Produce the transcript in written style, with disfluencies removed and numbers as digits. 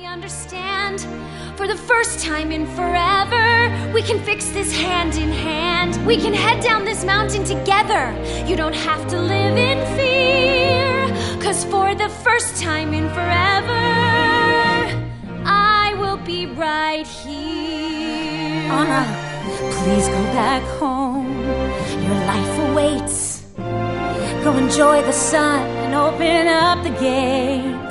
understand. For the first time in forever, we can fix this hand in hand. We can head down this mountain together. You don't have to live in fear, 'cause for the first time in forever, I will be right here. Anna, please go back home. Your life awaits. Go enjoy the sun and open up the gate.